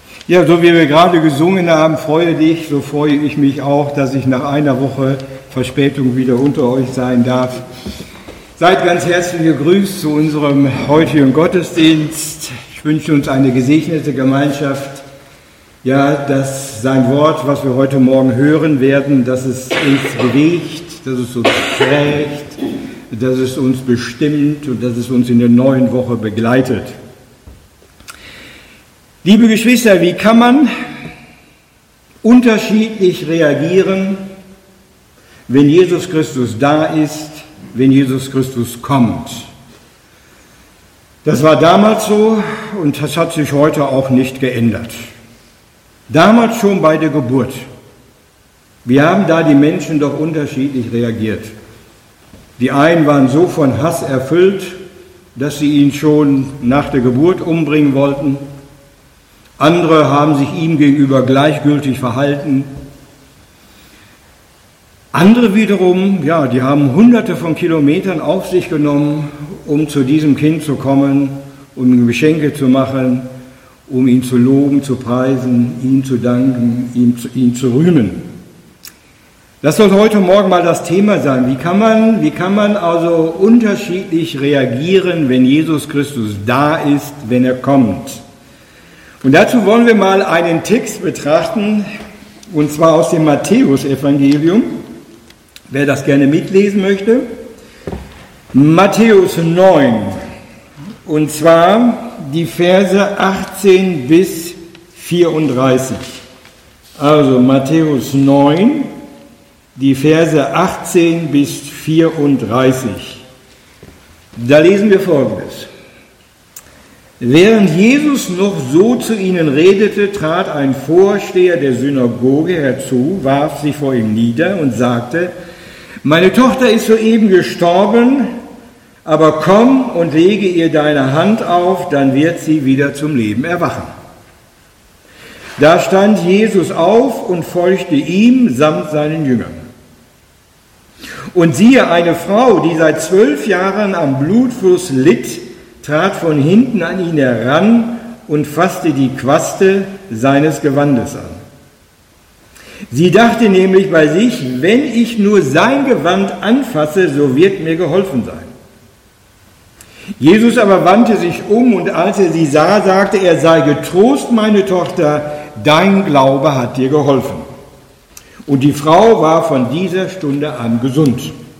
Ja, so wie wir gerade gesungen haben, freue dich, so freue ich mich auch, dass ich nach einer Woche Verspätung wieder unter euch sein darf. Seid ganz herzlich gegrüßt zu unserem heutigen Gottesdienst. Ich wünsche uns eine gesegnete Gemeinschaft. Ja, dass sein Wort, was wir heute Morgen hören werden, dass es uns bewegt, dass es uns prägt, dass es uns bestimmt und dass es uns in der neuen Woche begleitet. Liebe Geschwister, wie kann man unterschiedlich reagieren, wenn Jesus Christus da ist, wenn Jesus Christus kommt? Das war damals so und das hat sich heute auch nicht geändert. Damals schon bei der Geburt. Wie haben da die Menschen doch unterschiedlich reagiert? Die einen waren so von Hass erfüllt, dass sie ihn schon nach der Geburt umbringen wollten. Andere haben sich ihm gegenüber gleichgültig verhalten. Andere wiederum, ja, die haben Hunderte von Kilometern auf sich genommen, um zu diesem Kind zu kommen, um ihm Geschenke zu machen, um ihn zu loben, zu preisen, ihm zu danken, ihn zu rühmen. Das soll heute Morgen mal das Thema sein. Wie kann man also unterschiedlich reagieren, wenn Jesus Christus da ist, wenn er kommt? Und dazu wollen wir mal einen Text betrachten, und zwar aus dem Matthäus-Evangelium. Wer das gerne mitlesen möchte. Matthäus 9, und zwar die Verse 18 bis 34. Also Matthäus 9, die Verse 18 bis 34. Da lesen wir Folgendes. Während Jesus noch so zu ihnen redete, trat ein Vorsteher der Synagoge herzu, warf sich vor ihm nieder und sagte: Meine Tochter ist soeben gestorben, aber komm und lege ihr deine Hand auf, dann wird sie wieder zum Leben erwachen. Da stand Jesus auf und folgte ihm samt seinen Jüngern. Und siehe, eine Frau, die seit 12 Jahren am Blutfluss litt, trat von hinten an ihn heran und fasste die Quaste seines Gewandes an. Sie dachte nämlich bei sich, wenn ich nur sein Gewand anfasse, so wird mir geholfen sein. Jesus aber wandte sich um und als er sie sah, sagte er: Sei getrost, meine Tochter, dein Glaube hat dir geholfen. Und die Frau war von dieser Stunde an gesund.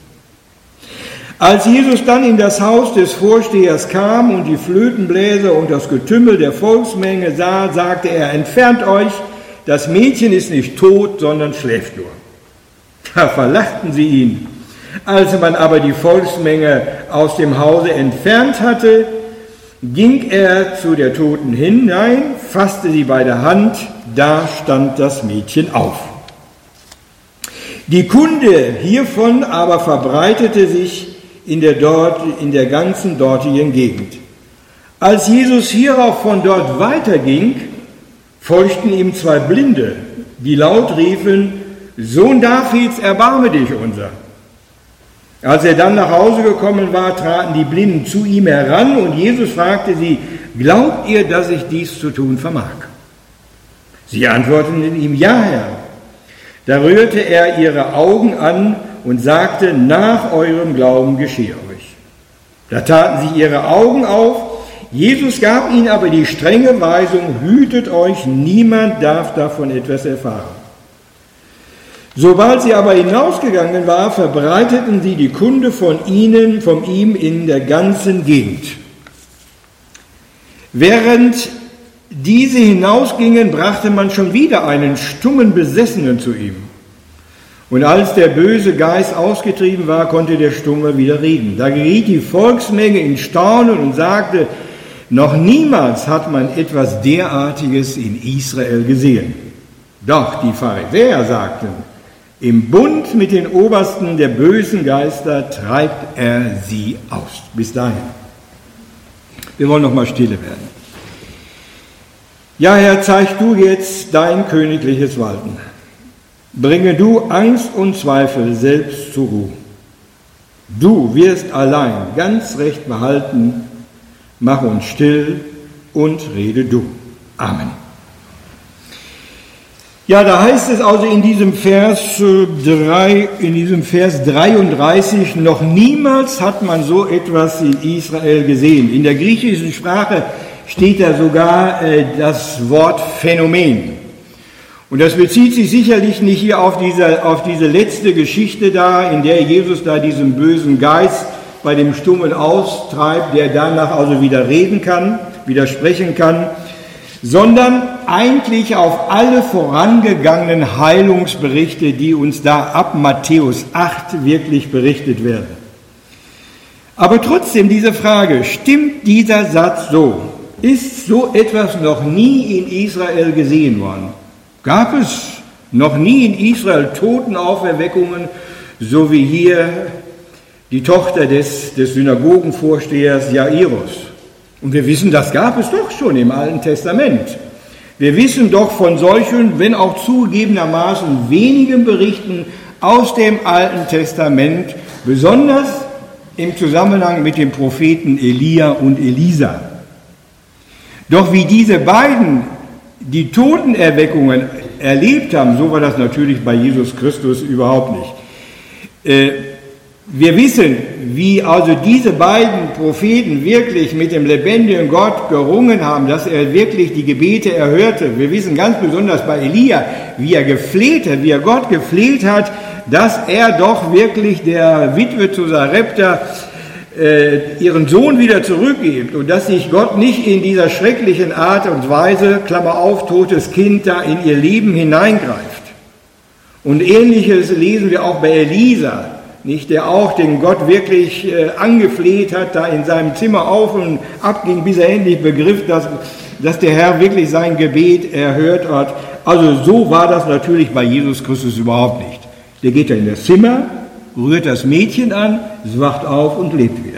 Als Jesus dann in das Haus des Vorstehers kam und die Flötenbläser und das Getümmel der Volksmenge sah, sagte er: Entfernt euch, das Mädchen ist nicht tot, sondern schläft nur. Da verlachten sie ihn. Als man aber die Volksmenge aus dem Hause entfernt hatte, ging er zu der Toten hinein, fasste sie bei der Hand, da stand das Mädchen auf. Die Kunde hiervon aber verbreitete sich in der ganzen dortigen Gegend. Als Jesus hierauf von dort weiterging, folgten ihm 2 Blinde, die laut riefen: Sohn Davids, erbarme dich unser. Als er dann nach Hause gekommen war, traten die Blinden zu ihm heran und Jesus fragte sie: Glaubt ihr, dass ich dies zu tun vermag? Sie antworteten ihm: Ja, Herr. Da rührte er ihre Augen an und sagte: Nach eurem Glauben geschehe euch. Da taten sie ihre Augen auf. Jesus gab ihnen aber die strenge Weisung: Hütet euch, niemand darf davon etwas erfahren. Sobald sie aber hinausgegangen war, verbreiteten sie die Kunde von ihm in der ganzen Gegend. Während diese hinausgingen, brachte man schon wieder einen stummen Besessenen zu ihm. Und als der böse Geist ausgetrieben war, konnte der Stumme wieder reden. Da geriet die Volksmenge in Staunen und sagte: Noch niemals hat man etwas derartiges in Israel gesehen. Doch die Pharisäer sagten: Im Bund mit den Obersten der bösen Geister treibt er sie aus. Bis dahin. Wir wollen noch mal stille werden. Ja, Herr, zeig du jetzt dein königliches Walten. Bringe du Angst und Zweifel selbst zur Ruhe. Du wirst allein ganz recht behalten. Mach uns still und rede du. Amen. Ja, da heißt es also in diesem Vers 33, noch niemals hat man so etwas in Israel gesehen. In der griechischen Sprache steht da sogar das Wort Phänomen. Und das bezieht sich sicherlich nicht hier auf diese letzte Geschichte da, in der Jesus da diesen bösen Geist bei dem Stummen austreibt, der danach also wieder reden kann, wieder sprechen kann, sondern eigentlich auf alle vorangegangenen Heilungsberichte, die uns da ab Matthäus 8 wirklich berichtet werden. Aber trotzdem diese Frage, stimmt dieser Satz so? Ist so etwas noch nie in Israel gesehen worden? Gab es noch nie in Israel Totenauferweckungen, so wie hier die Tochter des Synagogenvorstehers Jairus? Und wir wissen, das gab es doch schon im Alten Testament. Wir wissen doch von solchen, wenn auch zugegebenermaßen wenigen Berichten aus dem Alten Testament, besonders im Zusammenhang mit den Propheten Elia und Elisa. Doch wie diese beiden die Totenerweckungen erlebt haben, so war das natürlich bei Jesus Christus überhaupt nicht. Wir wissen, wie also diese beiden Propheten wirklich mit dem lebendigen Gott gerungen haben, dass er wirklich die Gebete erhörte. Wir wissen ganz besonders bei Elia, wie er gefleht hat, wie er Gott gefleht hat, dass er doch wirklich der Witwe zu Sarepta ihren Sohn wieder zurückgibt und dass sich Gott nicht in dieser schrecklichen Art und Weise, Klammer auf, totes Kind, da in ihr Leben hineingreift. Und Ähnliches lesen wir auch bei Elisa, nicht, der auch den Gott wirklich angefleht hat, da in seinem Zimmer auf und ab ging, bis er endlich begriff, dass der Herr wirklich sein Gebet erhört hat. Also so war das natürlich bei Jesus Christus überhaupt nicht. Der geht da in das Zimmer, rührt das Mädchen an, es wacht auf und lebt wieder.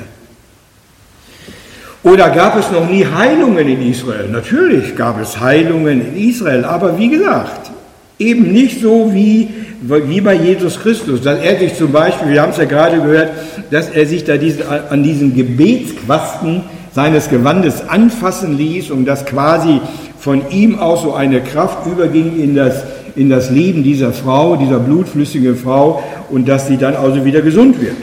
Oder gab es noch nie Heilungen in Israel? Natürlich gab es Heilungen in Israel, aber wie gesagt, eben nicht so wie bei Jesus Christus, dass er sich zum Beispiel, wir haben es ja gerade gehört, dass er sich da an diesen Gebetsquasten seines Gewandes anfassen ließ und dass quasi von ihm aus so eine Kraft überging in das Leben dieser Frau, dieser blutflüssigen Frau und dass sie dann also wieder gesund wird.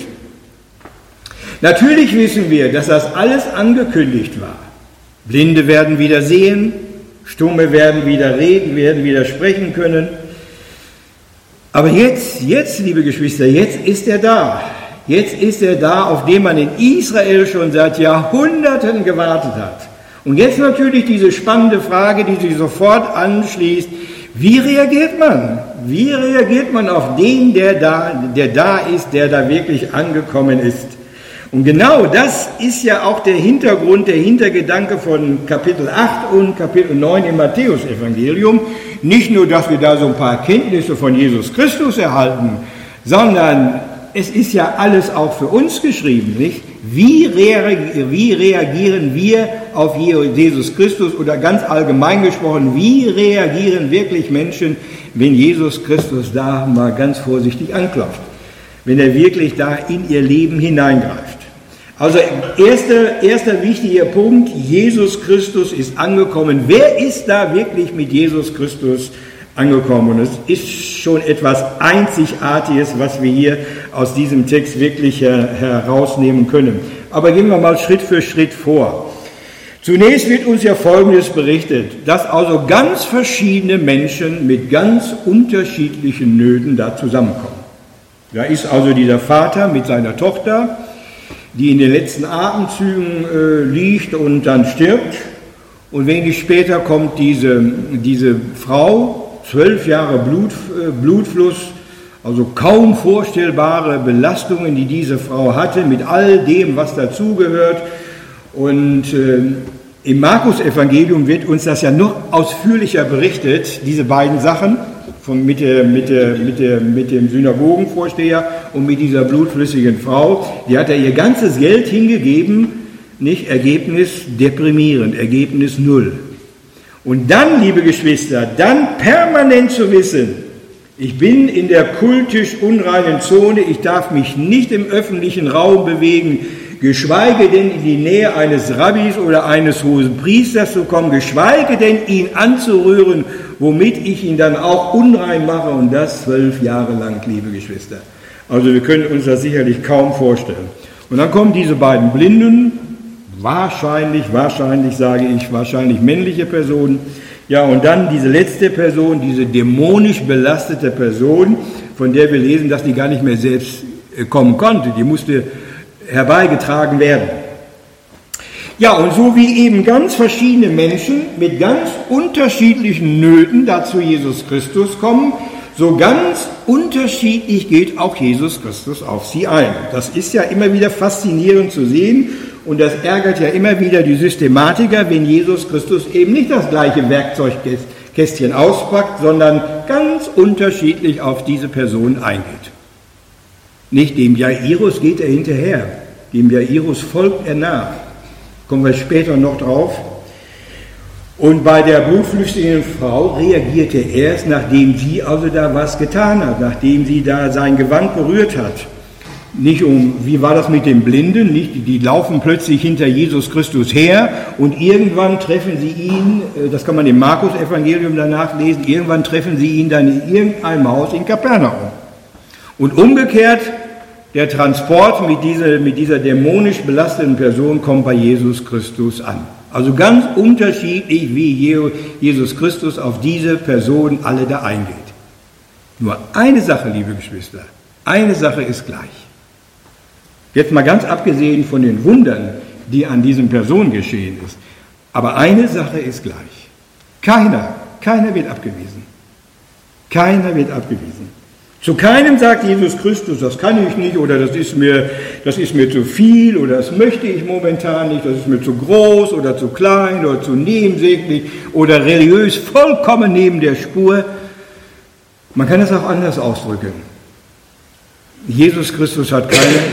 Natürlich wissen wir, dass das alles angekündigt war. Blinde werden wieder sehen, Stumme werden wieder reden, werden wieder sprechen können. Aber jetzt, liebe Geschwister, jetzt ist er da. Jetzt ist er da, auf den man in Israel schon seit Jahrhunderten gewartet hat. Und jetzt natürlich diese spannende Frage, die sich sofort anschließt. Wie reagiert man? Wie reagiert man auf den, der da ist, der da wirklich angekommen ist? Und genau das ist ja auch der Hintergrund, der Hintergedanke von Kapitel 8 und Kapitel 9 im Matthäusevangelium. Nicht nur, dass wir da so ein paar Kenntnisse von Jesus Christus erhalten, sondern es ist ja alles auch für uns geschrieben, nicht? Wie reagieren wir auf Jesus Christus oder ganz allgemein gesprochen, wie reagieren wirklich Menschen, wenn Jesus Christus da mal ganz vorsichtig anklopft, wenn er wirklich da in ihr Leben hineingreift? Also erster wichtiger Punkt, Jesus Christus ist angekommen. Wer ist da wirklich mit Jesus Christus angekommen? Und es ist schon etwas Einzigartiges, was wir hier aus diesem Text wirklich herausnehmen können. Aber gehen wir mal Schritt für Schritt vor. Zunächst wird uns ja Folgendes berichtet, dass also ganz verschiedene Menschen mit ganz unterschiedlichen Nöten da zusammenkommen. Da ist also dieser Vater mit seiner Tochter, die in den letzten Atemzügen liegt und dann stirbt. Und wenig später kommt diese Frau, 12 Jahre Blutfluss, also kaum vorstellbare Belastungen, die diese Frau hatte, mit all dem, was dazugehört. Und im Markus-Evangelium wird uns das ja noch ausführlicher berichtet, diese beiden Sachen, mit dem Synagogenvorsteher und mit dieser blutflüssigen Frau. Die hat ihr ganzes Geld hingegeben, nicht? Ergebnis deprimierend, Ergebnis 0. Und dann, liebe Geschwister, dann permanent zu wissen, ich bin in der kultisch unreinen Zone, ich darf mich nicht im öffentlichen Raum bewegen, geschweige denn in die Nähe eines Rabbis oder eines hohen Priesters zu kommen, geschweige denn ihn anzurühren, womit ich ihn dann auch unrein mache, und das 12 Jahre lang, liebe Geschwister. Also wir können uns das sicherlich kaum vorstellen. Und dann kommen diese beiden Blinden, wahrscheinlich sage ich, wahrscheinlich männliche Personen. Ja, und dann diese letzte Person, diese dämonisch belastete Person, von der wir lesen, dass die gar nicht mehr selbst kommen konnte. Die musste herbeigetragen werden. Ja, und so wie eben ganz verschiedene Menschen mit ganz unterschiedlichen Nöten dazu Jesus Christus kommen, so ganz unterschiedlich geht auch Jesus Christus auf sie ein. Das ist ja immer wieder faszinierend zu sehen. Und das ärgert ja immer wieder die Systematiker, wenn Jesus Christus eben nicht das gleiche Werkzeugkästchen auspackt, sondern ganz unterschiedlich auf diese Person eingeht. Nicht dem Jairus geht er hinterher, dem Jairus folgt er nach. Kommen wir später noch drauf. Und bei der blutflüchtigen Frau reagiert er erst, nachdem sie also da was getan hat, nachdem sie da sein Gewand berührt hat. Nicht wie war das mit den Blinden? Nicht, die laufen plötzlich hinter Jesus Christus her und irgendwann treffen sie ihn, das kann man im Markus-Evangelium danach lesen, irgendwann treffen sie ihn dann in irgendeinem Haus in Kapernaum. Und umgekehrt, der Transport mit dieser dämonisch belasteten Person kommt bei Jesus Christus an. Also ganz unterschiedlich, wie Jesus Christus auf diese Person alle da eingeht. Nur eine Sache, liebe Geschwister, eine Sache ist gleich. Jetzt mal ganz abgesehen von den Wundern, die an diesen Personen geschehen ist. Aber eine Sache ist gleich. Keiner wird abgewiesen. Keiner wird abgewiesen. Zu keinem sagt Jesus Christus, das kann ich nicht oder das ist mir zu viel oder das möchte ich momentan nicht, das ist mir zu groß oder zu klein oder zu nebensächlich oder religiös vollkommen neben der Spur. Man kann es auch anders ausdrücken. Jesus Christus hat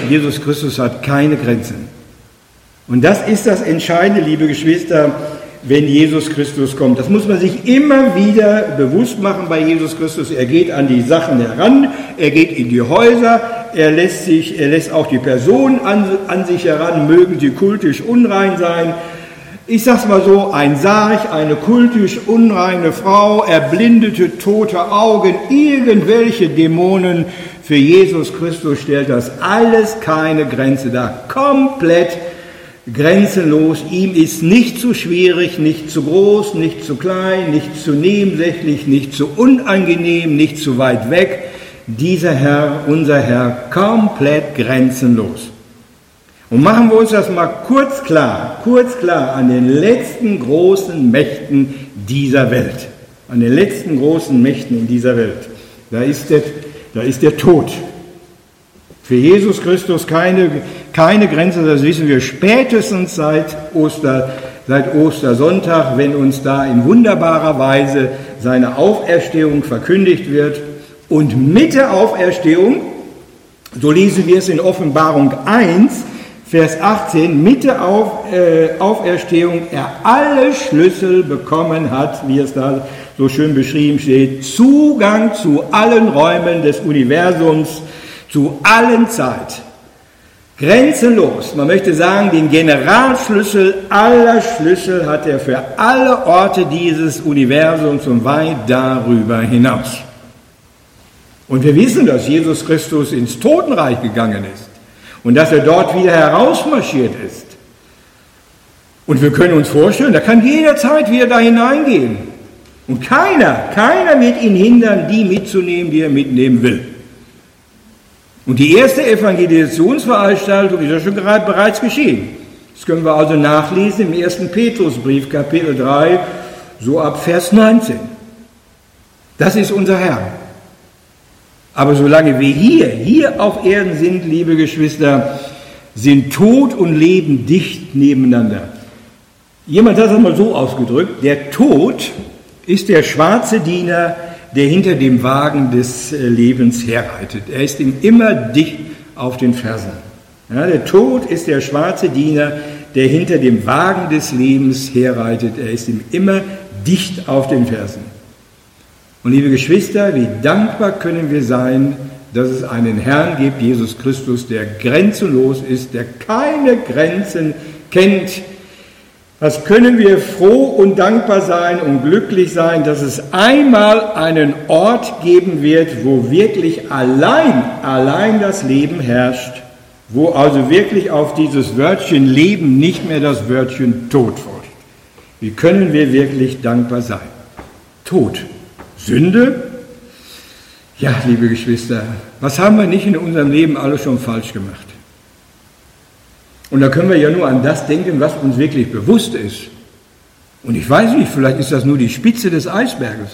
keine Grenzen. Und das ist das Entscheidende, liebe Geschwister, wenn Jesus Christus kommt. Das muss man sich immer wieder bewusst machen bei Jesus Christus. Er geht an die Sachen heran, er geht in die Häuser, er lässt auch die Personen an sich heran, mögen sie kultisch unrein sein. Ich sag's mal so, ein Sarg, eine kultisch unreine Frau, erblindete, tote Augen, irgendwelche Dämonen. Für Jesus Christus stellt das alles keine Grenze dar. Komplett grenzenlos. Ihm ist nicht zu schwierig, nicht zu groß, nicht zu klein, nicht zu nebensächlich, nicht zu unangenehm, nicht zu weit weg. Dieser Herr, unser Herr, komplett grenzenlos. Und machen wir uns das mal kurz klar an den letzten großen Mächten dieser Welt. An den letzten großen Mächten in dieser Welt. Da ist der Tod. Für Jesus Christus keine Grenze, das wissen wir spätestens seit Ostersonntag, wenn uns da in wunderbarer Weise seine Auferstehung verkündigt wird. Und mit der Auferstehung, so lesen wir es in Offenbarung 1, Vers 18, mit der Auferstehung er alle Schlüssel bekommen hat, wie es da so schön beschrieben steht, Zugang zu allen Räumen des Universums, zu allen Zeit. Grenzenlos, man möchte sagen, den Generalschlüssel aller Schlüssel hat er für alle Orte dieses Universums und weit darüber hinaus. Und wir wissen, dass Jesus Christus ins Totenreich gegangen ist. Und dass er dort wieder herausmarschiert ist. Und wir können uns vorstellen, da kann jederzeit wieder da hineingehen. Und keiner wird ihn hindern, die mitzunehmen, die er mitnehmen will. Und die erste Evangelisationsveranstaltung ist ja schon bereits geschehen. Das können wir also nachlesen im 1. Petrusbrief, Kapitel 3, so ab Vers 19. Das ist unser Herr. Aber solange wir hier auf Erden sind, liebe Geschwister, sind Tod und Leben dicht nebeneinander. Jemand hat es einmal so ausgedrückt, der Tod ist der schwarze Diener, der hinter dem Wagen des Lebens herreitet. Er ist ihm immer dicht auf den Fersen. Ja, der Tod ist der schwarze Diener, der hinter dem Wagen des Lebens herreitet. Er ist ihm immer dicht auf den Fersen. Und liebe Geschwister, wie dankbar können wir sein, dass es einen Herrn gibt, Jesus Christus, der grenzenlos ist, der keine Grenzen kennt. Was können wir froh und dankbar sein und glücklich sein, dass es einmal einen Ort geben wird, wo wirklich allein das Leben herrscht, wo also wirklich auf dieses Wörtchen Leben nicht mehr das Wörtchen Tod folgt. Wie können wir wirklich dankbar sein? Tod, Sünde? Ja, liebe Geschwister, was haben wir nicht in unserem Leben alles schon falsch gemacht? Und da können wir ja nur an das denken, was uns wirklich bewusst ist. Und ich weiß nicht, vielleicht ist das nur die Spitze des Eisberges.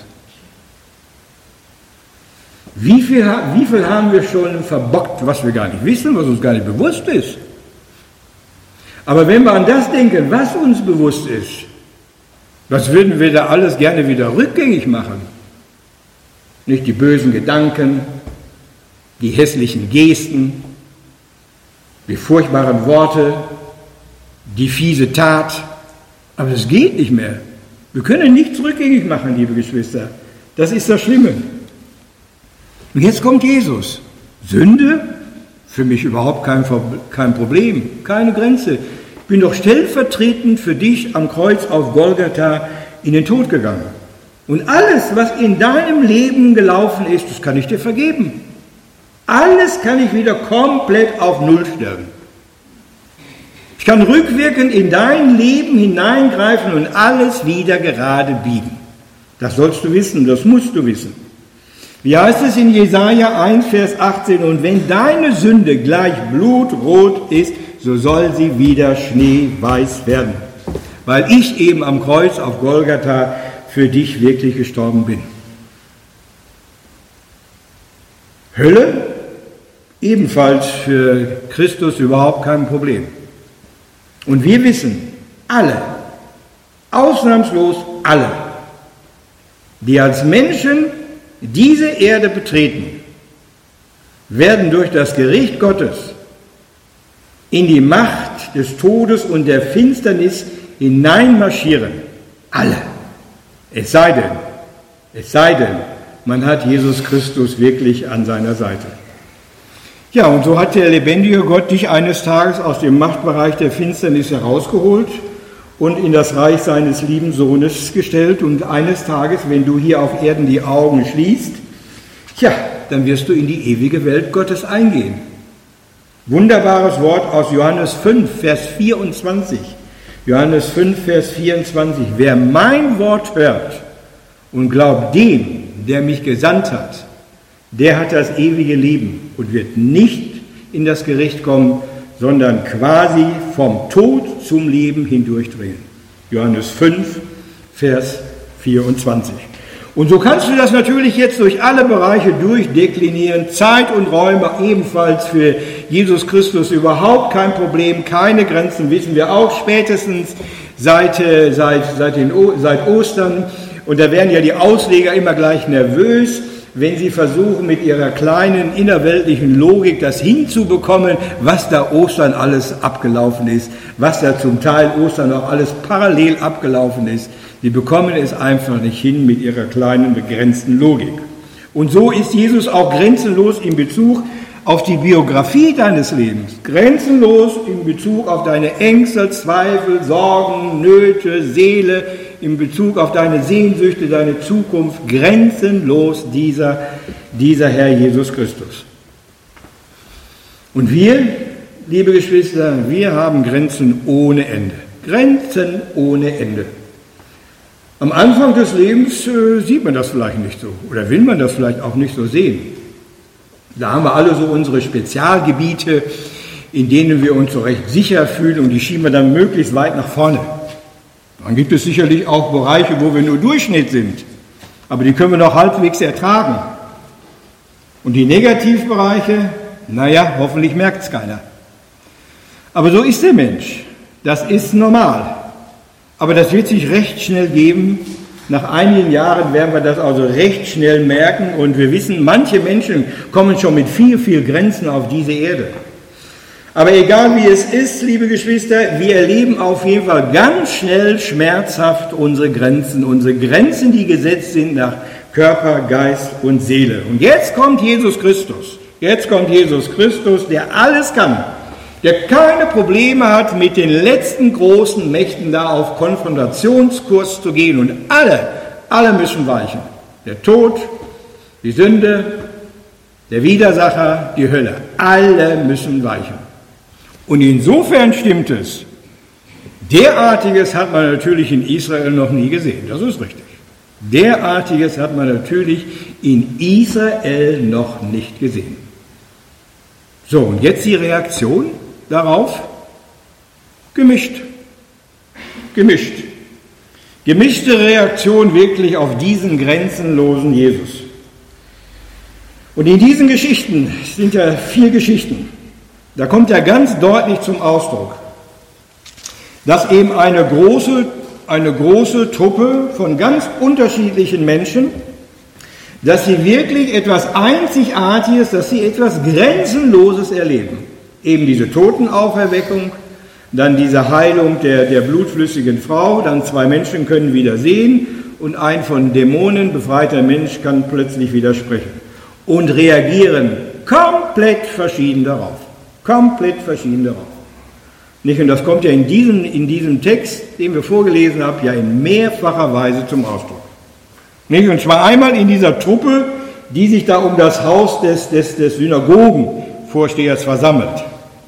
Wie viel haben wir schon verbockt, was wir gar nicht wissen, was uns gar nicht bewusst ist? Aber wenn wir an das denken, was uns bewusst ist, was würden wir da alles gerne wieder rückgängig machen? Nicht die bösen Gedanken, die hässlichen Gesten, die furchtbaren Worte, die fiese Tat. Aber das geht nicht mehr. Wir können nichts rückgängig machen, liebe Geschwister. Das ist das Schlimme. Und jetzt kommt Jesus. Sünde? Für mich überhaupt kein Problem, keine Grenze. Ich bin doch stellvertretend für dich am Kreuz auf Golgatha in den Tod gegangen. Und alles, was in deinem Leben gelaufen ist, das kann ich dir vergeben. Alles kann ich wieder komplett auf Null stellen. Ich kann rückwirkend in dein Leben hineingreifen und alles wieder gerade biegen. Das sollst du wissen, das musst du wissen. Wie heißt es in Jesaja 1, Vers 18? Und wenn deine Sünde gleich blutrot ist, so soll sie wieder schneeweiß werden. Weil ich eben am Kreuz auf Golgatha für dich wirklich gestorben bin. Hölle? Ebenfalls für Christus überhaupt kein Problem. Und wir wissen, alle, ausnahmslos alle, die als Menschen diese Erde betreten, werden durch das Gericht Gottes in die Macht des Todes und der Finsternis hineinmarschieren. Alle. Es sei denn, man hat Jesus Christus wirklich an seiner Seite. Ja, und so hat der lebendige Gott dich eines Tages aus dem Machtbereich der Finsternis herausgeholt und in das Reich seines lieben Sohnes gestellt. Und eines Tages, wenn du hier auf Erden die Augen schließt, dann wirst du in die ewige Welt Gottes eingehen. Wunderbares Wort aus Johannes 5, Vers 24. Johannes 5, Vers 24. Wer mein Wort hört und glaubt dem, der mich gesandt hat, der hat das ewige Leben und wird nicht in das Gericht kommen, sondern quasi vom Tod zum Leben hindurchdrehen. Johannes 5, Vers 24. Und so kannst du das natürlich jetzt durch alle Bereiche durchdeklinieren. Zeit und Räume ebenfalls für Jesus Christus überhaupt kein Problem, keine Grenzen, wissen wir auch spätestens seit Ostern. Und da werden ja die Ausleger immer gleich nervös, wenn sie versuchen, mit ihrer kleinen innerweltlichen Logik das hinzubekommen, was da Ostern alles abgelaufen ist, was da zum Teil Ostern auch alles parallel abgelaufen ist. Sie bekommen es einfach nicht hin mit ihrer kleinen, begrenzten Logik. Und so ist Jesus auch grenzenlos in Bezug auf die Biografie deines Lebens, grenzenlos in Bezug auf deine Ängste, Zweifel, Sorgen, Nöte, Seele, in Bezug auf deine Sehnsüchte, deine Zukunft, grenzenlos dieser Herr Jesus Christus. Und wir, liebe Geschwister, wir haben Grenzen ohne Ende. Grenzen ohne Ende. Am Anfang des Lebens sieht man das vielleicht nicht so oder will man das vielleicht auch nicht so sehen. Da haben wir alle so unsere Spezialgebiete, in denen wir uns so recht sicher fühlen und die schieben wir dann möglichst weit nach vorne. Dann gibt es sicherlich auch Bereiche, wo wir nur Durchschnitt sind, aber die können wir noch halbwegs ertragen. Und die Negativbereiche, hoffentlich merkt es keiner. Aber so ist der Mensch, das ist normal. Aber das wird sich recht schnell geben. Nach einigen Jahren werden wir das also recht schnell merken und wir wissen, manche Menschen kommen schon mit viel, viel Grenzen auf diese Erde. Aber egal wie es ist, liebe Geschwister, wir erleben auf jeden Fall ganz schnell schmerzhaft unsere Grenzen, die gesetzt sind nach Körper, Geist und Seele. Und jetzt kommt Jesus Christus. Jetzt kommt Jesus Christus, der alles kann, der keine Probleme hat, mit den letzten großen Mächten da auf Konfrontationskurs zu gehen. Und alle müssen weichen. Der Tod, die Sünde, der Widersacher, die Hölle. Alle müssen weichen. Und insofern stimmt es. Derartiges hat man natürlich in Israel noch nie gesehen. Das ist richtig. Derartiges hat man natürlich in Israel noch nicht gesehen. So, und jetzt die Reaktion darauf? Gemischt. Gemischte Reaktion wirklich auf diesen grenzenlosen Jesus. Und in diesen Geschichten, es sind ja 4 Geschichten, da kommt ja ganz deutlich zum Ausdruck, dass eben eine große Truppe von ganz unterschiedlichen Menschen, dass sie wirklich etwas Einzigartiges, dass sie etwas Grenzenloses erleben. Eben diese Totenauferweckung, dann diese Heilung der blutflüssigen Frau, dann 2 Menschen können wieder sehen und ein von Dämonen befreiter Mensch kann plötzlich wieder sprechen und reagieren komplett verschieden darauf. Nicht? Und das kommt ja in diesem Text, den wir vorgelesen haben, ja in mehrfacher Weise zum Ausdruck. Nicht? Und zwar einmal in dieser Truppe, die sich da um das Haus des Synagogenvorstehers versammelt.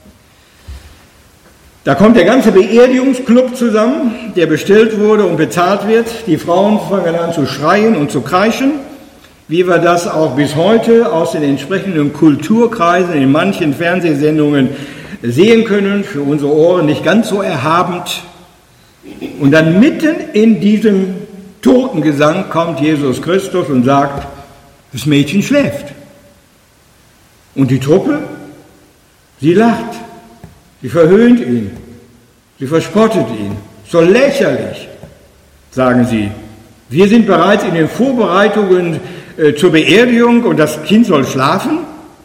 Da kommt der ganze Beerdigungsclub zusammen, der bestellt wurde und bezahlt wird. Die Frauen fangen an zu schreien und zu kreischen, wie wir das auch bis heute aus den entsprechenden Kulturkreisen in manchen Fernsehsendungen sehen können, für unsere Ohren nicht ganz so erhabend. Und dann mitten in diesem Totengesang kommt Jesus Christus und sagt, das Mädchen schläft. Und die Truppe, sie lacht, sie verhöhnt ihn, sie verspottet ihn. So lächerlich, sagen sie. Wir sind bereits in den Vorbereitungen zur Beerdigung und das Kind soll schlafen.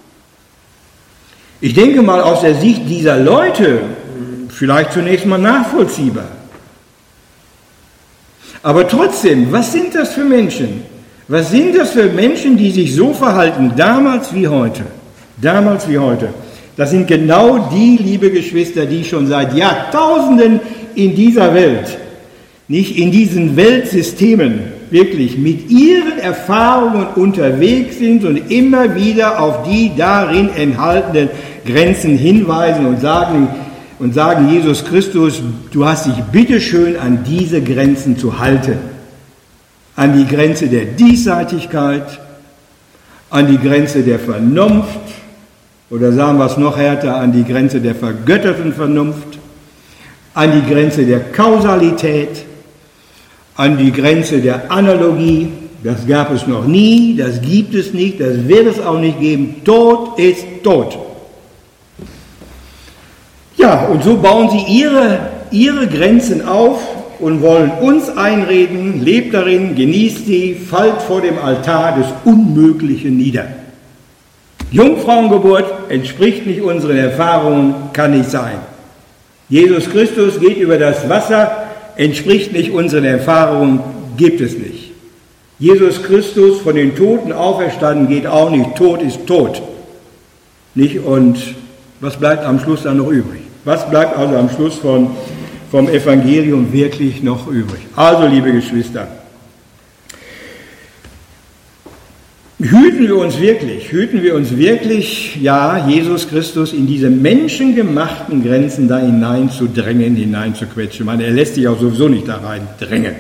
Ich denke mal aus der Sicht dieser Leute vielleicht zunächst mal nachvollziehbar. Aber trotzdem, was sind das für Menschen? Was sind das für Menschen, die sich so verhalten, damals wie heute? Damals wie heute. Das sind genau die, liebe Geschwister, die schon seit Jahrtausenden in dieser Welt, nicht in diesen Weltsystemen, wirklich mit ihren Erfahrungen unterwegs sind und immer wieder auf die darin enthaltenen Grenzen hinweisen und sagen, Jesus Christus, du hast dich bitteschön an diese Grenzen zu halten. An die Grenze der Diesseitigkeit, an die Grenze der Vernunft, oder sagen wir es noch härter, an die Grenze der vergötterten Vernunft, an die Grenze der Kausalität, an die Grenze der Analogie. Das gab es noch nie, das gibt es nicht, das wird es auch nicht geben. Tod ist tot. Ja, und so bauen sie ihre Grenzen auf und wollen uns einreden, lebt darin, genießt sie, fallt vor dem Altar des Unmöglichen nieder. Jungfrauengeburt entspricht nicht unseren Erfahrungen, kann nicht sein. Jesus Christus geht über das Wasser, entspricht nicht unseren Erfahrungen, gibt es nicht. Jesus Christus von den Toten auferstanden geht auch nicht, Tod ist tot. Nicht? Und was bleibt am Schluss dann noch übrig? Was bleibt also am Schluss vom Evangelium wirklich noch übrig? Also, liebe Geschwister, hüten wir uns wirklich, ja, Jesus Christus in diese menschengemachten Grenzen da hineinzudrängen, hineinzuquetschen. Er lässt sich auch sowieso nicht da rein drängen.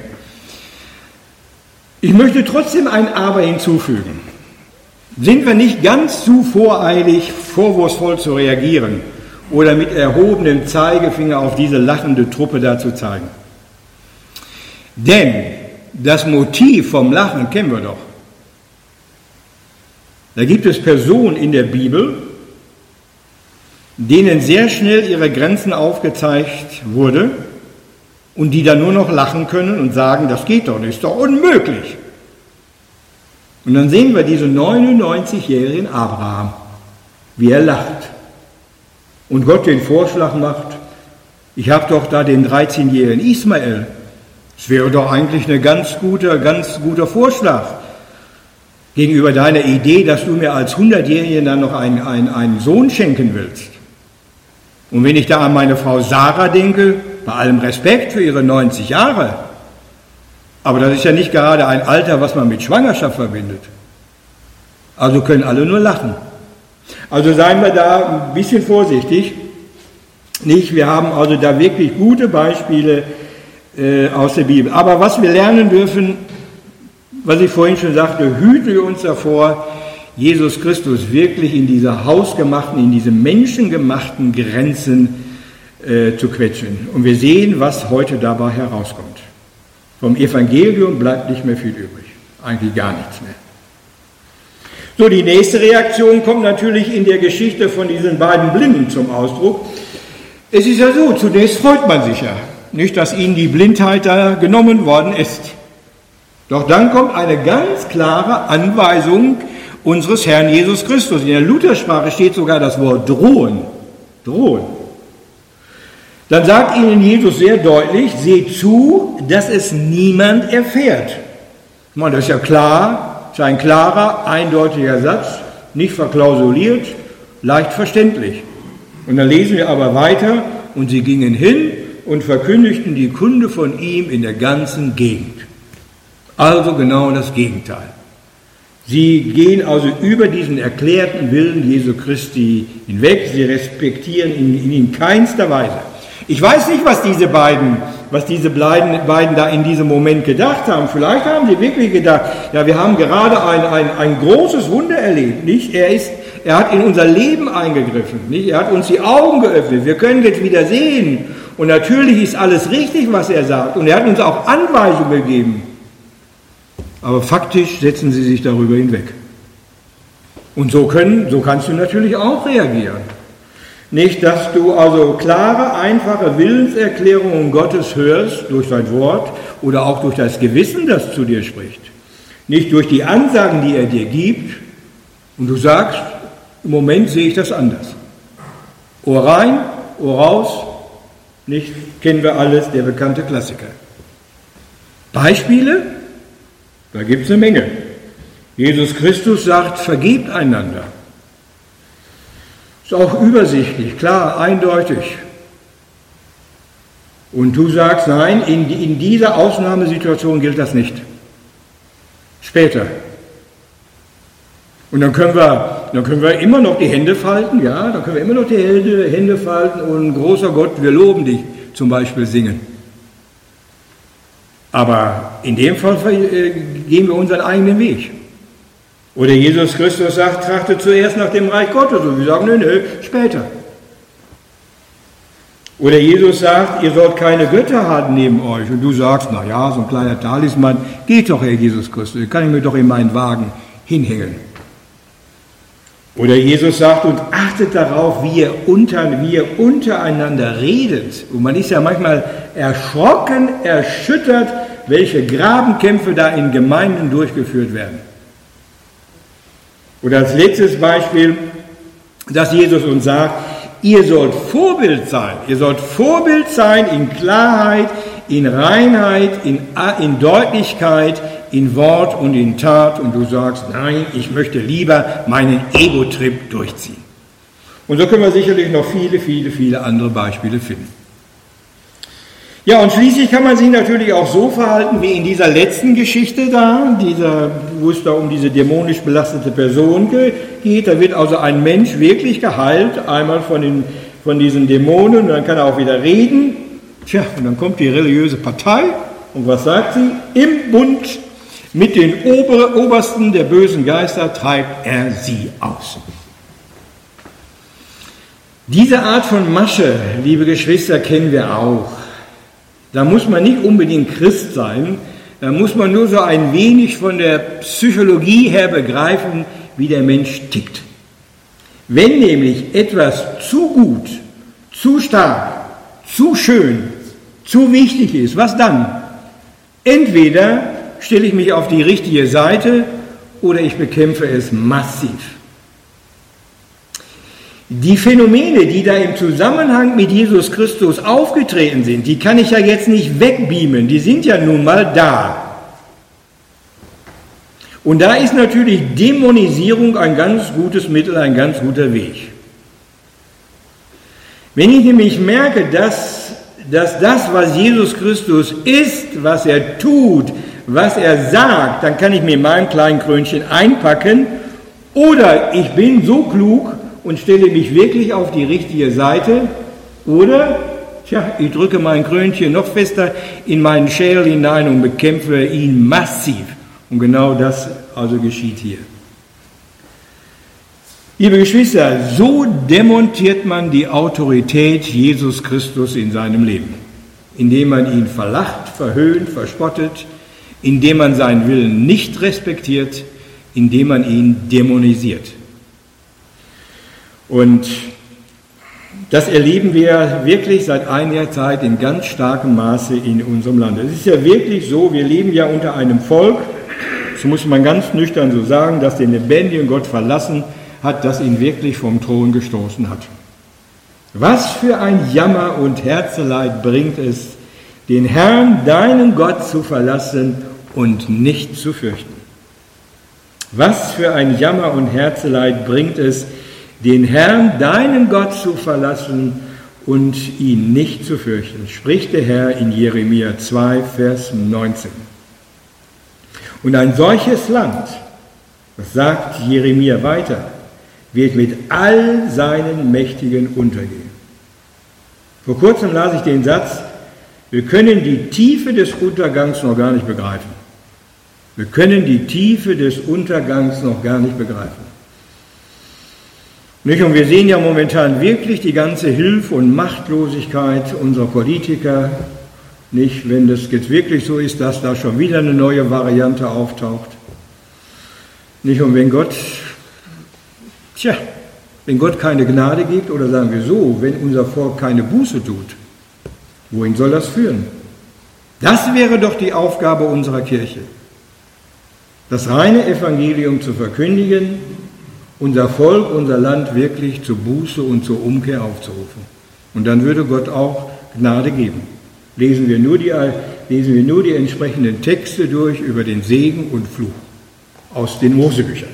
Ich möchte trotzdem ein Aber hinzufügen. Sind wir nicht ganz zu voreilig, vorwurfsvoll zu reagieren oder mit erhobenem Zeigefinger auf diese lachende Truppe da zu zeigen? Denn das Motiv vom Lachen kennen wir doch. Da gibt es Personen in der Bibel, denen sehr schnell ihre Grenzen aufgezeigt wurde und die dann nur noch lachen können und sagen, das geht doch nicht, ist doch unmöglich. Und dann sehen wir diesen 99-jährigen Abraham, wie er lacht und Gott den Vorschlag macht, ich habe doch da den 13-jährigen Ismael, das wäre doch eigentlich ein ganz guter Vorschlag. gegenüber deiner Idee, dass du mir als 100-Jährigen dann noch einen Sohn schenken willst. Und wenn ich da an meine Frau Sarah denke, bei allem Respekt für ihre 90 Jahre, aber das ist ja nicht gerade ein Alter, was man mit Schwangerschaft verbindet. Also können alle nur lachen. Also seien wir da ein bisschen vorsichtig. Nicht, wir haben also da wirklich gute Beispiele aus der Bibel. Aber was wir lernen dürfen, was ich vorhin schon sagte, hüten wir uns davor, Jesus Christus wirklich in diese hausgemachten, in diese menschengemachten Grenzen zu quetschen. Und wir sehen, was heute dabei herauskommt. Vom Evangelium bleibt nicht mehr viel übrig. Eigentlich gar nichts mehr. So, die nächste Reaktion kommt natürlich in der Geschichte von diesen beiden Blinden zum Ausdruck. Es ist ja so, zunächst freut man sich ja nicht, dass ihnen die Blindheit da genommen worden ist. Doch dann kommt eine ganz klare Anweisung unseres Herrn Jesus Christus. In der Luthersprache steht sogar das Wort drohen. Drohen. Dann sagt ihnen Jesus sehr deutlich, seht zu, dass es niemand erfährt. Das ist ja klar, ist ein klarer, eindeutiger Satz, nicht verklausuliert, leicht verständlich. Und dann lesen wir aber weiter, und sie gingen hin und verkündigten die Kunde von ihm in der ganzen Gegend. Also genau das Gegenteil. Sie gehen also über diesen erklärten Willen Jesu Christi hinweg, sie respektieren ihn in keinster Weise. Ich weiß nicht, was diese beiden da in diesem Moment gedacht haben. Vielleicht haben sie wirklich gedacht, ja, wir haben gerade ein großes Wunder erlebt, nicht? Er hat in unser Leben eingegriffen, nicht? Er hat uns die Augen geöffnet, wir können jetzt wieder sehen. Und natürlich ist alles richtig, was er sagt. Und er hat uns auch Anweisungen gegeben. Aber faktisch setzen sie sich darüber hinweg. Und so kannst du natürlich auch reagieren. Nicht, dass du also klare, einfache Willenserklärungen Gottes hörst durch sein Wort oder auch durch das Gewissen, das zu dir spricht. Nicht durch die Ansagen, die er dir gibt, und du sagst, im Moment sehe ich das anders. Ohr rein, Ohr raus, nicht, kennen wir alles, der bekannte Klassiker. Beispiele? Da gibt es eine Menge. Jesus Christus sagt, vergebt einander. Ist auch übersichtlich, klar, eindeutig. Und du sagst, nein, in dieser Ausnahmesituation gilt das nicht. Später. Und dann können wir immer noch die Hände falten, ja, dann können wir immer noch die Hände falten und großer Gott, wir loben dich zum Beispiel singen. Aber in dem Fall gehen wir unseren eigenen Weg. Oder Jesus Christus sagt, trachtet zuerst nach dem Reich Gottes. Und wir sagen, nö, später. Oder Jesus sagt, ihr sollt keine Götter haben neben euch. Und du sagst, na ja, so ein kleiner Talisman, geht doch, Herr Jesus Christus, den kann ich mir doch in meinen Wagen hinhängen. Oder Jesus sagt, und achtet darauf, wie ihr untereinander redet. Und man ist ja manchmal erschrocken, erschüttert, welche Grabenkämpfe da in Gemeinden durchgeführt werden. Oder als letztes Beispiel, dass Jesus uns sagt, ihr sollt Vorbild sein. Ihr sollt Vorbild sein in Klarheit, in Reinheit, in Deutlichkeit, in Wort und in Tat. Und du sagst, nein, ich möchte lieber meinen Ego-Trip durchziehen. Und so können wir sicherlich noch viele andere Beispiele finden. Ja, und schließlich kann man sich natürlich auch so verhalten wie in dieser letzten Geschichte da, wo es da um diese dämonisch belastete Person geht. Da wird also ein Mensch wirklich geheilt, einmal von diesen Dämonen, und dann kann er auch wieder reden. Tja, und dann kommt die religiöse Partei, und was sagt sie? Im Bund mit den Obersten der bösen Geister treibt er sie aus. Diese Art von Masche, liebe Geschwister, kennen wir auch. Da muss man nicht unbedingt Christ sein, da muss man nur so ein wenig von der Psychologie her begreifen, wie der Mensch tickt. Wenn nämlich etwas zu gut, zu stark, zu schön, zu wichtig ist, was dann? Entweder stelle ich mich auf die richtige Seite oder ich bekämpfe es massiv. Die Phänomene, die da im Zusammenhang mit Jesus Christus aufgetreten sind, die kann ich ja jetzt nicht wegbeamen, die sind ja nun mal da. Und da ist natürlich Dämonisierung ein ganz gutes Mittel, ein ganz guter Weg. Wenn ich nämlich merke, dass das, was Jesus Christus ist, was er tut, was er sagt, dann kann ich mir mein kleinen Krönchen einpacken, oder ich bin so klug und stelle mich wirklich auf die richtige Seite, oder ich drücke mein Krönchen noch fester in meinen Schädel hinein und bekämpfe ihn massiv. Und genau das also geschieht hier. Liebe Geschwister, so demontiert man die Autorität Jesus Christus in seinem Leben, indem man ihn verlacht, verhöhnt, verspottet, indem man seinen Willen nicht respektiert, indem man ihn dämonisiert. Und das erleben wir wirklich seit einiger Zeit in ganz starkem Maße in unserem Land. Es ist ja wirklich so, wir leben ja unter einem Volk, das muss man ganz nüchtern so sagen, das den lebendigen Gott verlassen hat, das ihn wirklich vom Thron gestoßen hat. Was für ein Jammer und Herzeleid bringt es, den Herrn, deinen Gott, zu verlassen und nicht zu fürchten. Was für ein Jammer und Herzeleid bringt es, den Herrn, deinen Gott, zu verlassen und ihn nicht zu fürchten, spricht der Herr in Jeremia 2, Vers 19. Und ein solches Land, das sagt Jeremia weiter, wird mit all seinen Mächtigen untergehen. Vor kurzem las ich den Satz, wir können die Tiefe des Untergangs noch gar nicht begreifen. Wir können die Tiefe des Untergangs noch gar nicht begreifen. Nicht? Und wir sehen ja momentan wirklich die ganze Hilfe und Machtlosigkeit unserer Politiker. Nicht, wenn das jetzt wirklich so ist, dass da schon wieder eine neue Variante auftaucht. Nicht, und wenn Gott keine Gnade gibt, oder sagen wir so, wenn unser Volk keine Buße tut, wohin soll das führen? Das wäre doch die Aufgabe unserer Kirche. Das reine Evangelium zu verkündigen, unser Volk, unser Land wirklich zur Buße und zur Umkehr aufzurufen. Und dann würde Gott auch Gnade geben. Lesen wir nur die entsprechenden Texte durch über den Segen und Fluch aus den Mosebüchern.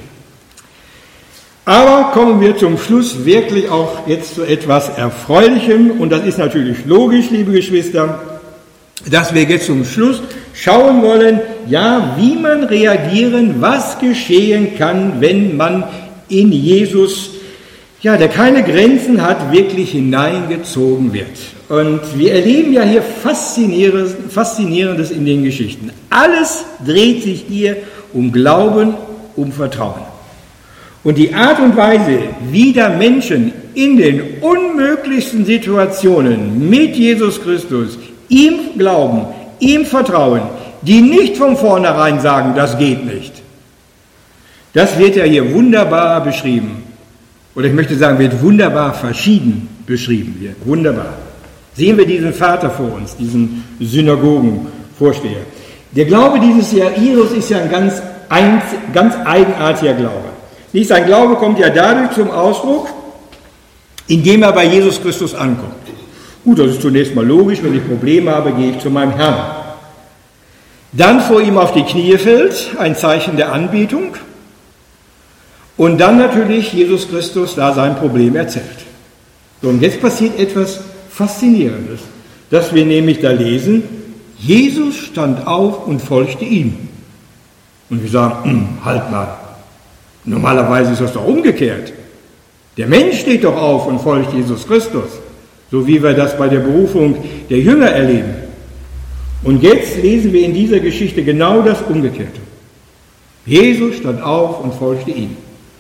Aber kommen wir zum Schluss wirklich auch jetzt zu etwas Erfreulichem. Und das ist natürlich logisch, liebe Geschwister, dass wir jetzt zum Schluss schauen wollen, ja, wie man reagieren, was geschehen kann, wenn man in Jesus, ja, der keine Grenzen hat, wirklich hineingezogen wird. Und wir erleben ja hier Faszinierendes in den Geschichten. Alles dreht sich hier um Glauben, um Vertrauen. Und die Art und Weise, wie da Menschen in den unmöglichsten Situationen mit Jesus Christus ihm glauben, ihm vertrauen, die nicht von vornherein sagen, das geht nicht. Das wird ja hier wunderbar beschrieben. Oder ich möchte sagen, wird wunderbar verschieden beschrieben hier. Wunderbar. Sehen wir diesen Vater vor uns, diesen Synagogenvorsteher. Der Glaube dieses Jairus ist ja ein ganz eigenartiger Glaube. Nicht, sein Glaube kommt ja dadurch zum Ausdruck, indem er bei Jesus Christus ankommt. Gut, das ist zunächst mal logisch, wenn ich Probleme habe, gehe ich zu meinem Herrn. Dann vor ihm auf die Knie fällt, ein Zeichen der Anbetung. Und dann natürlich Jesus Christus da sein Problem erzählt. So, und jetzt passiert etwas Faszinierendes, dass wir nämlich da lesen, Jesus stand auf und folgte ihm. Und wir sagen, halt mal, normalerweise ist das doch umgekehrt. Der Mensch steht doch auf und folgt Jesus Christus, so wie wir das bei der Berufung der Jünger erleben. Und jetzt lesen wir in dieser Geschichte genau das Umgekehrte. Jesus stand auf und folgte ihm.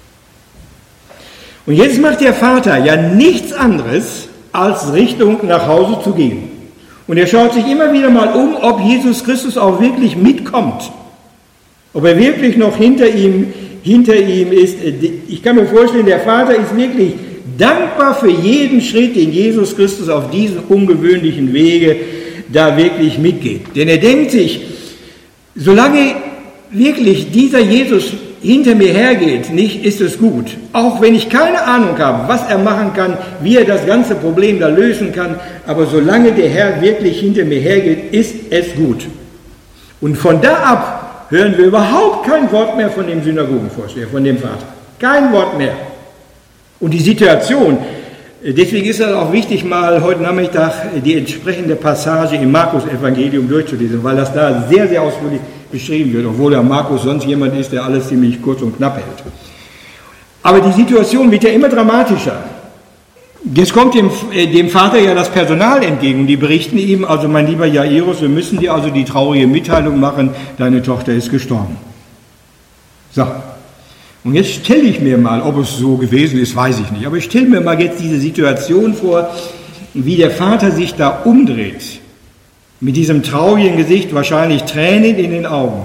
Und jetzt macht der Vater ja nichts anderes, als Richtung nach Hause zu gehen. Und er schaut sich immer wieder mal um, ob Jesus Christus auch wirklich mitkommt. Ob er wirklich noch hinter ihm ist. Ich kann mir vorstellen, der Vater ist wirklich dankbar für jeden Schritt, den Jesus Christus auf diesem ungewöhnlichen Wege da wirklich mitgeht. Denn er denkt sich, solange wirklich dieser Jesus hinter mir hergeht, nicht, ist es gut. Auch wenn ich keine Ahnung habe, was er machen kann, wie er das ganze Problem da lösen kann, aber solange der Herr wirklich hinter mir hergeht, ist es gut. Und von da ab hören wir überhaupt kein Wort mehr von dem Synagogenvorsteher, von dem Vater. Kein Wort mehr. Und die Situation, deswegen ist es auch wichtig, mal heute Nachmittag die entsprechende Passage im Markus-Evangelium durchzulesen, weil das da sehr, sehr ausführlich beschrieben wird, obwohl der Markus sonst jemand ist, der alles ziemlich kurz und knapp hält. Aber die Situation wird ja immer dramatischer. Jetzt kommt dem Vater ja das Personal entgegen und die berichten ihm, also mein lieber Jairus, wir müssen dir also die traurige Mitteilung machen, deine Tochter ist gestorben. So, und jetzt stelle ich mir mal, ob es so gewesen ist, weiß ich nicht, aber ich stelle mir mal jetzt diese Situation vor, wie der Vater sich da umdreht, mit diesem traurigen Gesicht, wahrscheinlich Tränen in den Augen.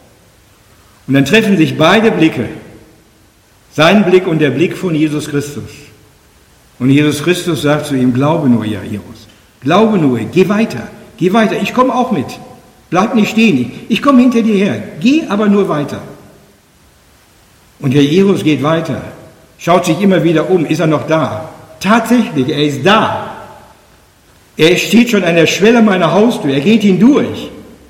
Und dann treffen sich beide Blicke, sein Blick und der Blick von Jesus Christus. Und Jesus Christus sagt zu ihm, glaube nur, Jairus, glaube nur, geh weiter, ich komme auch mit, bleib nicht stehen, ich komme hinter dir her, geh aber nur weiter. Und Jairus geht weiter, schaut sich immer wieder um, ist er noch da? Tatsächlich, er ist da. Er steht schon an der Schwelle meiner Haustür, er geht hindurch.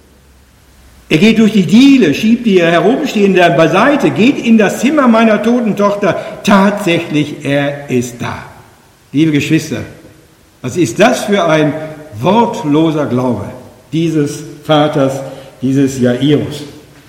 Er geht durch die Diele, schiebt die Herumstehenden beiseite, geht in das Zimmer meiner toten Tochter. Tatsächlich, er ist da. Liebe Geschwister, was ist das für ein wortloser Glaube dieses Vaters, dieses Jairus?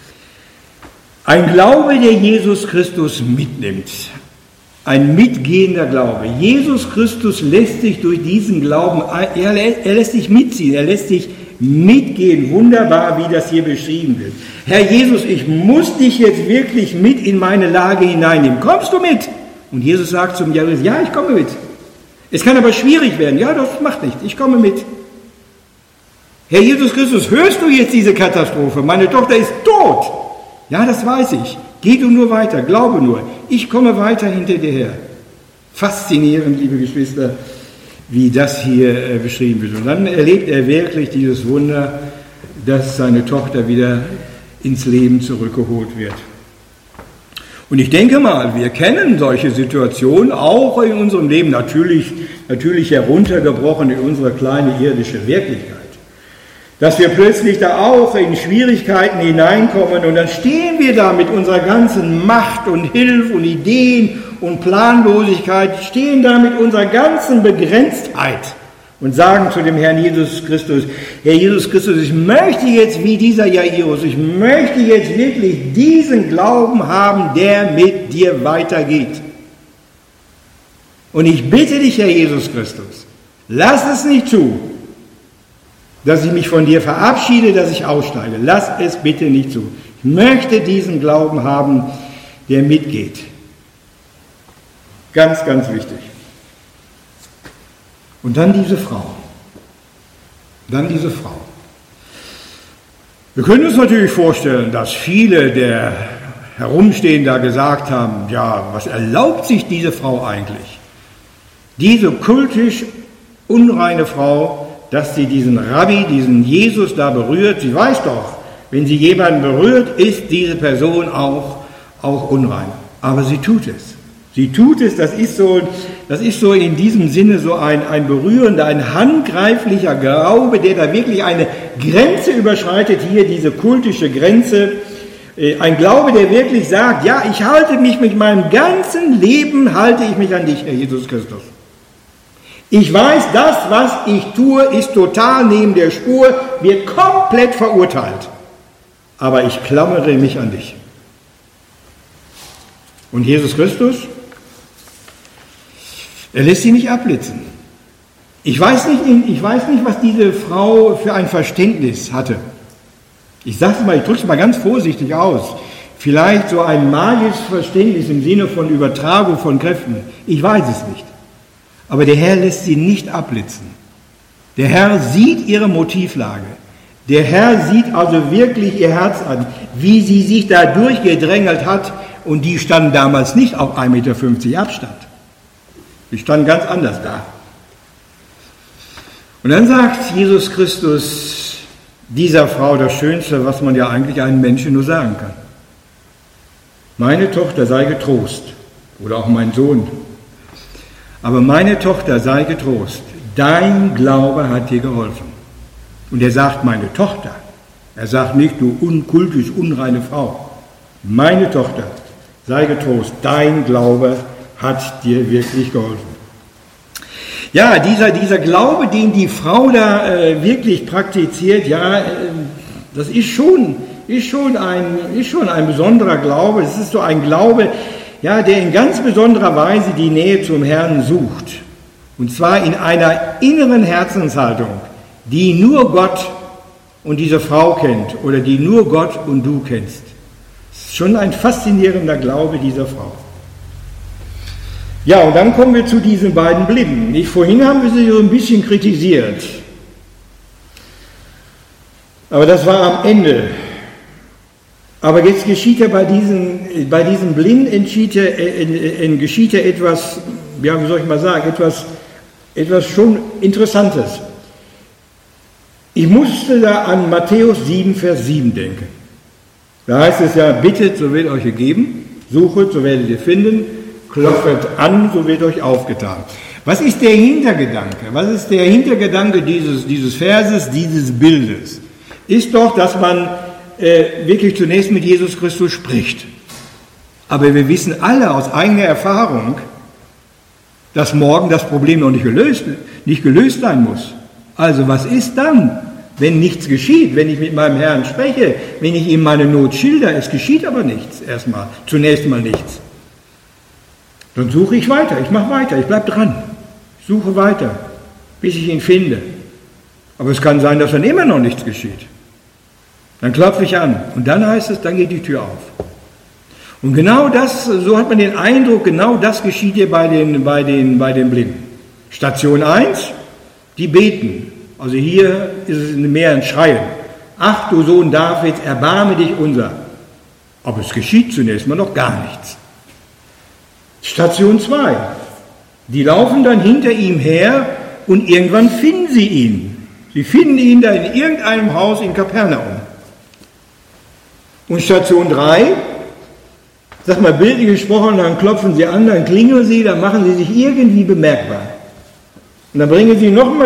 Ein Glaube, der Jesus Christus mitnimmt. Ein mitgehender Glaube. Jesus Christus lässt sich durch diesen Glauben, er lässt sich mitziehen, er lässt sich mitgehen. Wunderbar, wie das hier beschrieben wird. Herr Jesus, ich muss dich jetzt wirklich mit in meine Lage hineinnehmen. Kommst du mit? Und Jesus sagt zum Jairus, ja, ich komme mit. Es kann aber schwierig werden. Ja, das macht nichts. Ich komme mit. Herr Jesus Christus, hörst du jetzt diese Katastrophe? Meine Tochter ist tot. Ja, das weiß ich. Geh du nur weiter, glaube nur. Ich komme weiter hinter dir her. Faszinierend, liebe Geschwister, wie das hier beschrieben wird. Und dann erlebt er wirklich dieses Wunder, dass seine Tochter wieder ins Leben zurückgeholt wird. Und ich denke mal, wir kennen solche Situationen auch in unserem Leben, natürlich heruntergebrochen in unsere kleine irdische Wirklichkeit. Dass wir plötzlich da auch in Schwierigkeiten hineinkommen und dann stehen wir da mit unserer ganzen Macht und Hilfe und Ideen und Planlosigkeit, stehen da mit unserer ganzen Begrenztheit und sagen zu dem Herrn Jesus Christus, Herr Jesus Christus, ich möchte jetzt wie dieser Jairus, ich möchte jetzt wirklich diesen Glauben haben, der mit dir weitergeht. Und ich bitte dich, Herr Jesus Christus, lass es nicht zu, dass ich mich von dir verabschiede, dass ich aussteige. Lass es bitte nicht zu. Ich möchte diesen Glauben haben, der mitgeht. Ganz, ganz wichtig. Und dann diese Frau. Wir können uns natürlich vorstellen, dass viele der Herumstehenden da gesagt haben, ja, was erlaubt sich diese Frau eigentlich? Diese kultisch unreine Frau, dass sie diesen Rabbi, diesen Jesus da berührt. Sie weiß doch, wenn sie jemanden berührt, ist diese Person auch unrein. Aber sie tut es. Sie tut es, das ist so in diesem Sinne so ein berührender, ein handgreiflicher Glaube, der da wirklich eine Grenze überschreitet, hier diese kultische Grenze. Ein Glaube, der wirklich sagt, ja, ich halte mich mit meinem ganzen Leben, halte ich mich an dich, Herr Jesus Christus. Ich weiß, das, was ich tue, ist total neben der Spur, wird komplett verurteilt. Aber ich klammere mich an dich. Und Jesus Christus, er lässt sie nicht abblitzen. Ich weiß nicht, was diese Frau für ein Verständnis hatte. Ich drücke es mal ganz vorsichtig aus. Vielleicht so ein magisches Verständnis im Sinne von Übertragung von Kräften. Ich weiß es nicht. Aber der Herr lässt sie nicht abblitzen. Der Herr sieht ihre Motivlage. Der Herr sieht also wirklich ihr Herz an, wie sie sich da durchgedrängelt hat. Und die standen damals nicht auf 1,50 Meter Abstand. Die standen ganz anders da. Und dann sagt Jesus Christus dieser Frau das Schönste, was man ja eigentlich einem Menschen nur sagen kann. Meine Tochter, sei getrost. Oder auch mein Sohn. Aber meine Tochter, sei getrost, dein Glaube hat dir geholfen. Und er sagt, meine Tochter, Er sagt nicht, du unkultisch, unreine Frau. Meine Tochter, sei getrost, dein Glaube hat dir wirklich geholfen. Ja, dieser Glaube, den die Frau da wirklich praktiziert, ja, das ist schon ein besonderer Glaube. Es ist so ein Glaube, ja, der in ganz besonderer Weise die Nähe zum Herrn sucht. Und zwar in einer inneren Herzenshaltung, die nur Gott und diese Frau kennt oder die nur Gott und du kennst. Das ist schon ein faszinierender Glaube dieser Frau. Ja, und dann kommen wir zu diesen beiden Blinden. Vorhin haben wir sie so ein bisschen kritisiert. Aber das war am Ende. Aber jetzt geschieht ja bei diesen Blinden geschieht ja etwas, ja, wie soll ich mal sagen, etwas schon Interessantes. Ich musste da an Matthäus 7, Vers 7 denken. Da heißt es ja, bittet, so wird euch gegeben, suchet, so werdet ihr finden, klopft an, so wird euch aufgetan. Was ist der Hintergedanke? Was ist der Hintergedanke dieses Verses, dieses Bildes? Ist doch, dass man wirklich zunächst mit Jesus Christus spricht. Aber wir wissen alle aus eigener Erfahrung, dass morgen das Problem noch nicht gelöst sein muss. Also was ist dann, wenn nichts geschieht, wenn ich mit meinem Herrn spreche, wenn ich ihm meine Not schilder, es geschieht aber nichts erstmal, zunächst mal nichts. Dann suche ich weiter, ich mache weiter, ich bleibe dran, ich suche weiter, bis ich ihn finde. Aber es kann sein, dass dann immer noch nichts geschieht. Dann klopfe ich an und dann heißt es, dann geht die Tür auf. Und genau das, so hat man den Eindruck, genau das geschieht hier bei den Blinden. Station 1, die beten. Also hier ist es mehr ein Schreien. Ach du Sohn Davids, erbarme dich unser. Aber es geschieht zunächst mal noch gar nichts. Station 2, die laufen dann hinter ihm her und irgendwann finden sie ihn. Sie finden ihn da in irgendeinem Haus in Kapernaum. Und Station 3, sag mal bildlich gesprochen, dann klopfen sie an, dann klingeln sie, dann machen sie sich irgendwie bemerkbar. Und dann bringen sie nochmal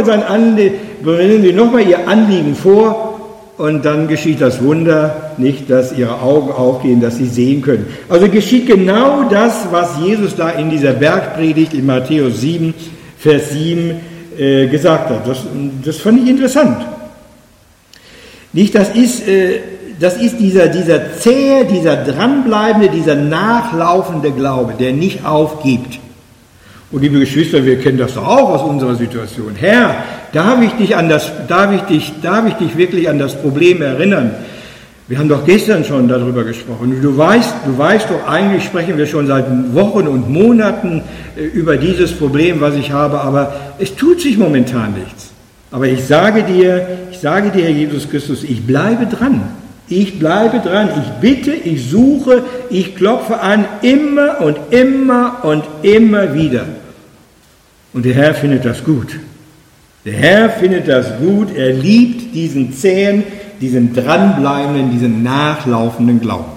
ihr Anliegen vor und dann geschieht das Wunder, nicht, dass ihre Augen aufgehen, dass sie sehen können. Also geschieht genau das, was Jesus da in dieser Bergpredigt in Matthäus 7, Vers 7 gesagt hat. Das fand ich interessant. Nicht, das ist dieser zähe, dieser dranbleibende, dieser nachlaufende Glaube, der nicht aufgibt. Und liebe Geschwister, wir kennen das doch auch aus unserer Situation. Herr, darf ich dich wirklich an das Problem erinnern? Wir haben doch gestern schon darüber gesprochen. Und du weißt doch, eigentlich sprechen wir schon seit Wochen und Monaten über dieses Problem, was ich habe, aber es tut sich momentan nichts. Aber ich sage dir, Herr Jesus Christus, ich bleibe dran. Ich bleibe dran, ich bitte, ich suche, ich klopfe an, immer und immer und immer wieder. Und der Herr findet das gut. Der Herr findet das gut, er liebt diesen zähen, diesen dranbleibenden, diesen nachlaufenden Glauben.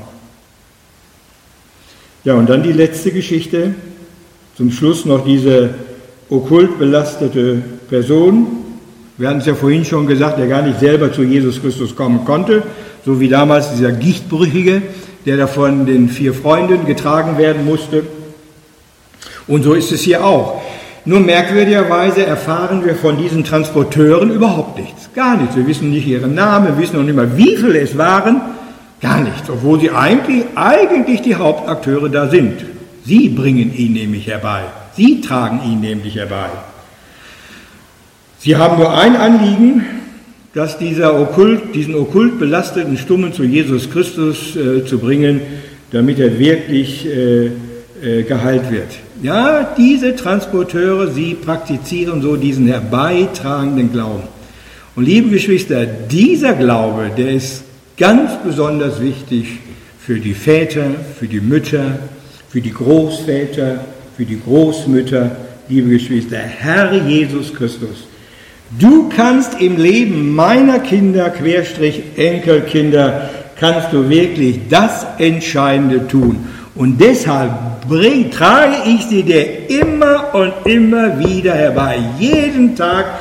Ja, und dann die letzte Geschichte, zum Schluss noch diese okkult belastete Person. Wir hatten es ja vorhin schon gesagt, der gar nicht selber zu Jesus Christus kommen konnte, so wie damals dieser Gichtbrüchige, der da von den 4 Freunden getragen werden musste. Und so ist es hier auch. Nur merkwürdigerweise erfahren wir von diesen Transporteuren überhaupt nichts, gar nichts. Wir wissen nicht ihren Namen, wir wissen noch nicht mal, wie viele es waren, gar nichts, obwohl sie eigentlich die Hauptakteure da sind. Sie bringen ihn nämlich herbei, sie tragen ihn nämlich herbei. Sie haben nur ein Anliegen, dass diesen okkult belasteten Stummen zu Jesus Christus zu bringen, damit er wirklich geheilt wird. Ja, diese Transporteure, sie praktizieren so diesen herbeitragenden Glauben. Und liebe Geschwister, dieser Glaube, der ist ganz besonders wichtig für die Väter, für die Mütter, für die Großväter, für die Großmütter, liebe Geschwister, Herr Jesus Christus. Du kannst im Leben meiner Kinder, Enkelkinder, kannst du wirklich das Entscheidende tun. Und deshalb trage ich sie dir immer und immer wieder herbei. Jeden Tag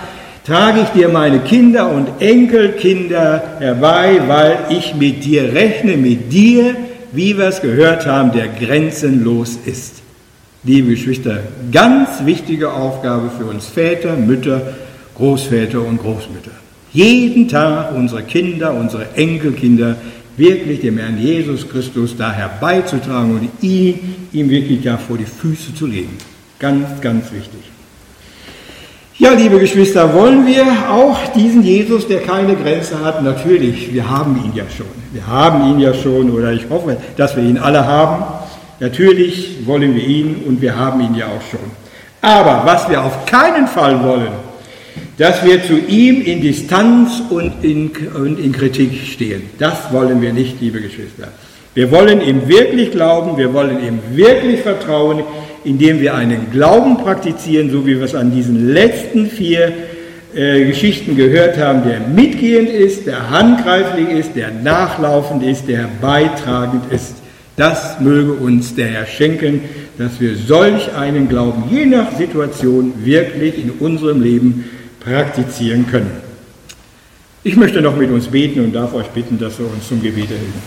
trage ich dir meine Kinder und Enkelkinder herbei, weil ich mit dir rechne, mit dir, wie wir es gehört haben, der grenzenlos ist. Liebe Geschwister, ganz wichtige Aufgabe für uns Väter, Mütter, Großväter und Großmütter. Jeden Tag unsere Kinder, unsere Enkelkinder wirklich dem Herrn Jesus Christus da herbeizutragen und ihm wirklich da vor die Füße zu legen. Ganz, ganz wichtig. Ja, liebe Geschwister, wollen wir auch diesen Jesus, der keine Grenze hat? Natürlich, wir haben ihn ja schon. Wir haben ihn ja schon, oder ich hoffe, dass wir ihn alle haben. Natürlich wollen wir ihn und wir haben ihn ja auch schon. Aber was wir auf keinen Fall wollen, dass wir zu ihm in Distanz und in Kritik stehen. Das wollen wir nicht, liebe Geschwister. Wir wollen ihm wirklich glauben, wir wollen ihm wirklich vertrauen, indem wir einen Glauben praktizieren, so wie wir es an diesen letzten 4 Geschichten gehört haben, der mitgehend ist, der handgreiflich ist, der nachlaufend ist, der beitragend ist. Das möge uns der Herr schenken, dass wir solch einen Glauben je nach Situation wirklich in unserem Leben praktizieren können. Ich möchte noch mit uns beten und darf euch bitten, dass wir uns zum Gebet erheben.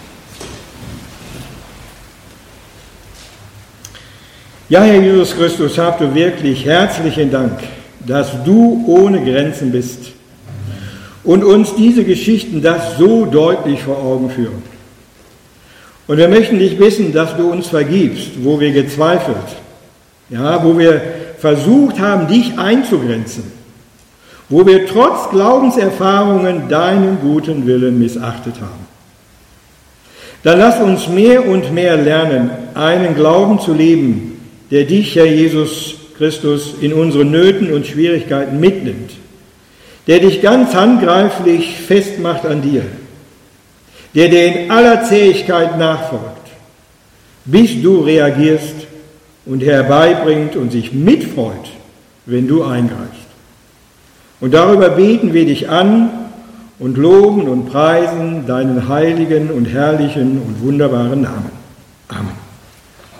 Ja, Herr Jesus Christus, habt du wirklich herzlichen Dank, dass du ohne Grenzen bist und uns diese Geschichten das so deutlich vor Augen führen. Und wir möchten dich wissen, dass du uns vergibst, wo wir gezweifelt, ja, wo wir versucht haben, dich einzugrenzen, wo wir trotz Glaubenserfahrungen deinen guten Willen missachtet haben. Dann lass uns mehr und mehr lernen, einen Glauben zu leben, der dich, Herr Jesus Christus, in unseren Nöten und Schwierigkeiten mitnimmt, der dich ganz handgreiflich festmacht an dir, der dir in aller Zähigkeit nachfolgt, bis du reagierst und herbeibringt und sich mitfreut, wenn du eingreifst. Und darüber beten wir dich an und loben und preisen deinen heiligen und herrlichen und wunderbaren Namen.